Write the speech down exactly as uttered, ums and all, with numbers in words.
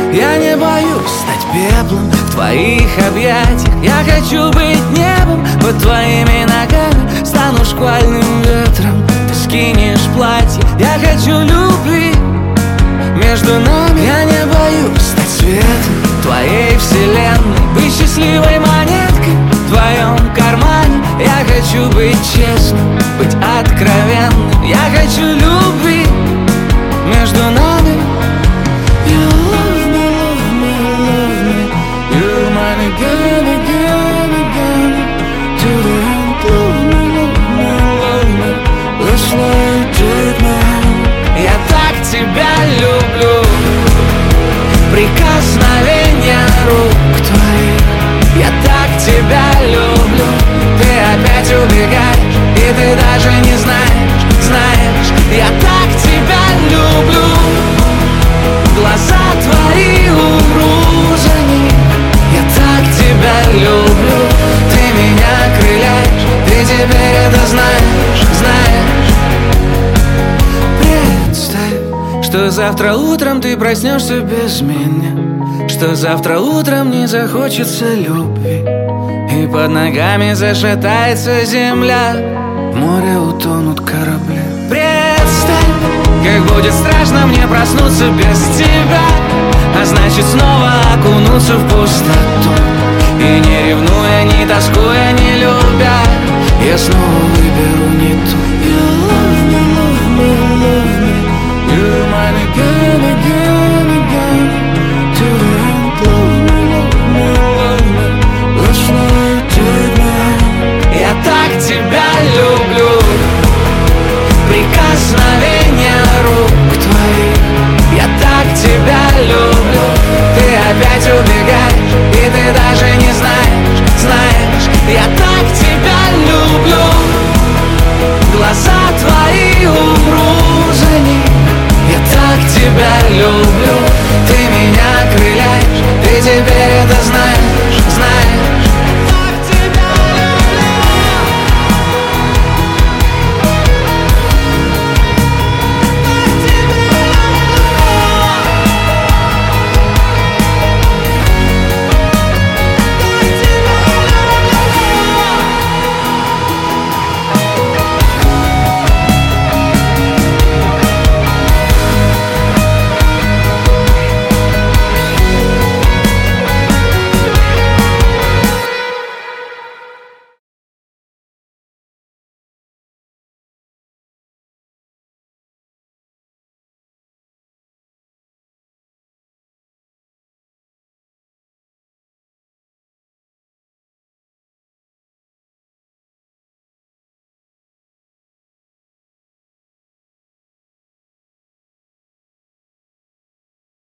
Я не боюсь стать пеплом в твоих объятиях. Я хочу быть небом под твоими ногами. Стану шквальным ветром, ты скинешь платье. Я хочу любви между нами. Я не боюсь стать светом твоей вселенной, быть счастливой монеткой в твоем кармане. Я хочу быть честным, быть откровенным. Я хочу любви между нами. You love me, love me, love me. You're mine again, again, again. To the end, love me, love me, love me. Let's like take my hand. Я так тебя люблю. Прикосновение рук твоих. Я так тебя люблю. Ты опять убегаешь, и ты даже не знаешь, знаешь. Я так тебя люблю. Глаза твои, умру за них. Я так тебя люблю. Ты меня окрыляешь, ты теперь это знаешь, знаешь. Представь, что завтра утром ты проснешься без меня, что завтра утром не захочется любви, и под ногами зашатается земля, в море утонут корабли. Представь, как будет страшно мне проснуться без тебя, а значит снова окунуться в пустоту. И не ревнуя, не тоскуя, не любя, я снова выберу не ту. You love me, love me, love me. You're mine again, again, again. To the end, love me, love me, love me. Let's fly, take my hand. Я так тебя люблю. Прикосновение рук твоих. Я так тебя люблю. Ты опять убегаешь, и ты даже